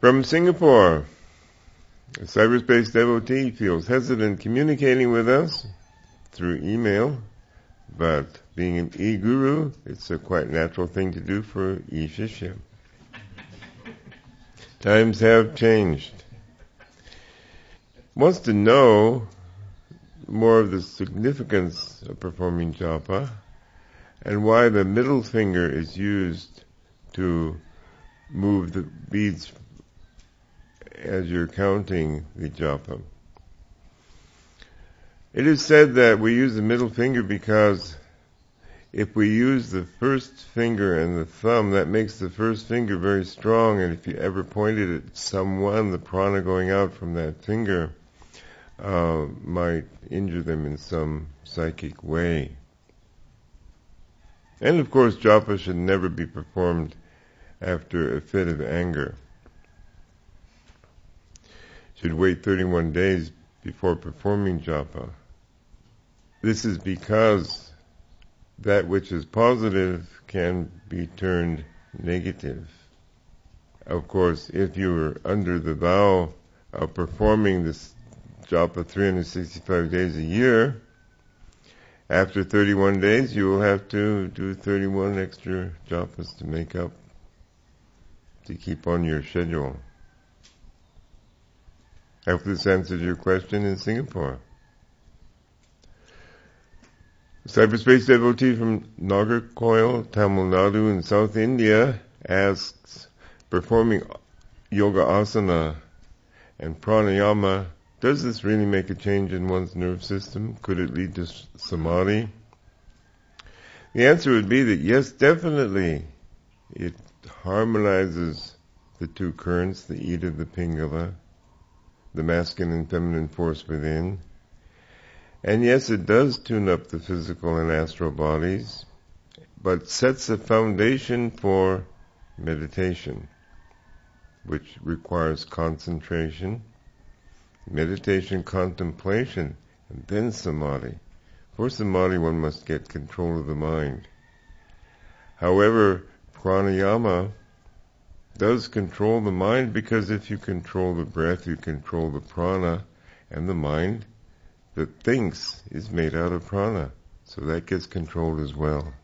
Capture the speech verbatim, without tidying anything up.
From Singapore, a cyberspace devotee feels hesitant communicating with us through email, but being an e-guru, it's a quite natural thing to do for e-shishya. Times have changed. Wants to know more of the significance of performing japa and why the middle finger is used to move the beads as you're counting the japa. It is said that we use the middle finger because if we use the first finger and the thumb, that makes the first finger very strong, and if you ever pointed at someone, the prana going out from that finger uh, might injure them in some psychic way. And of course, japa should never be performed after a fit of anger. Should wait thirty-one days before performing japa. This is because that which is positive can be turned negative. Of course, if you were under the vow of performing this japa three hundred sixty-five days a year, after thirty-one days you will have to do thirty-one extra japas to make up, to keep on your schedule. I hope this answers your question in Singapore. A cyberspace devotee from Nagarcoil, Tamil Nadu in South India asks, performing yoga asana and pranayama, does this really make a change in one's nerve system? Could it lead to samadhi? The answer would be that yes, definitely. It harmonizes the two currents, the Ida, the Pingala, the masculine and feminine force within. And yes, it does tune up the physical and astral bodies, but sets a foundation for meditation, which requires concentration, meditation, contemplation, and then samadhi. For samadhi, one must get control of the mind. However, pranayama does control the mind, because if you control the breath, you control the prana, and the mind that thinks is made out of prana. So that gets controlled as well.